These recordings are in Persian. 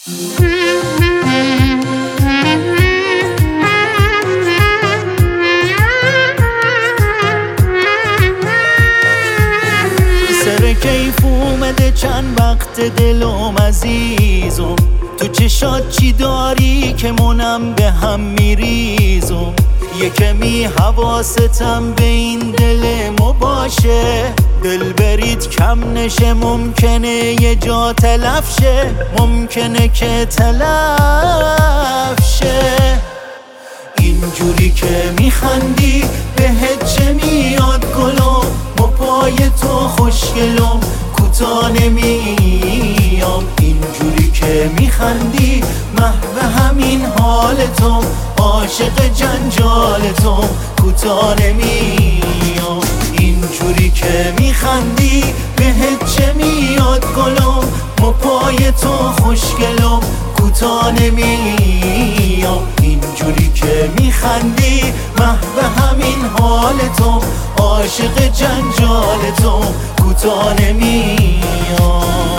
سر کیف اومده چند وقت دلم عزیزم، تو چشات چی داری که منم به هم میریزم. یه کمی حواستم به این دل مو باشه، دل برید کم نشه، ممکنه یه جا تلف شه، ممکنه که تلف شه. اینجوری که میخندی بهت چه میاد گلم، با پای تو خوشگلم کوتا نمیام. اینجوری که میخندی محو همین حالتم، عاشق جنجالتم کوتا نمیام. اینجوری که میخندی بهت چه میاد گلم، با پای تو خوشگلم کوتا نمیام. اینجوری که میخندی محو همین حالتم، عاشق جنجالتم کوتا نمیام.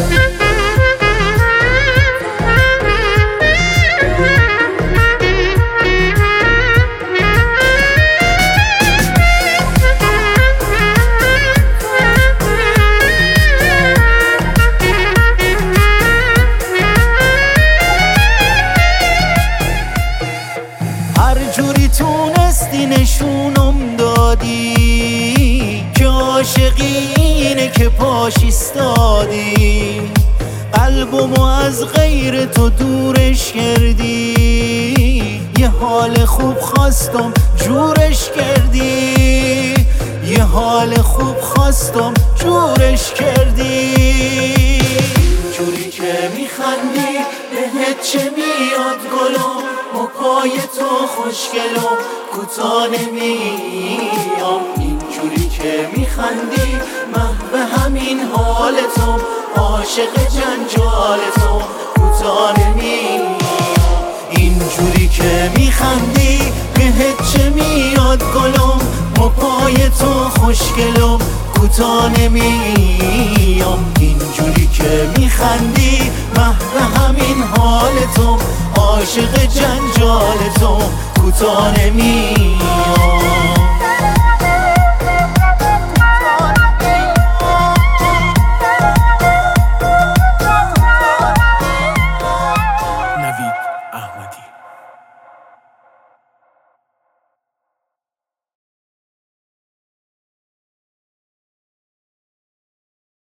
هر جوری تونستی نشونم دادی که عاشقی اینه که پاش ایستادی. قلبمو از غیر تو دورش کردی، یه حال خوب خواستم جورش کردی، یه حال خوب خواستم جورش کردی. جوری که میخندی بهت چه میاد گلم، با پای تو خوشگلم کوتا نمیام. اینجوری که میخندی محو همین حالتم، عاشق جنجالتم کوتا نمیام. اینجوری که میخندی بهت چه میاد گلم، با پای تو خوشگلم کوتا نمیام. اینجوری که میخندی محو همین حالتم، عاشق جنجالتم کوتا نمیام.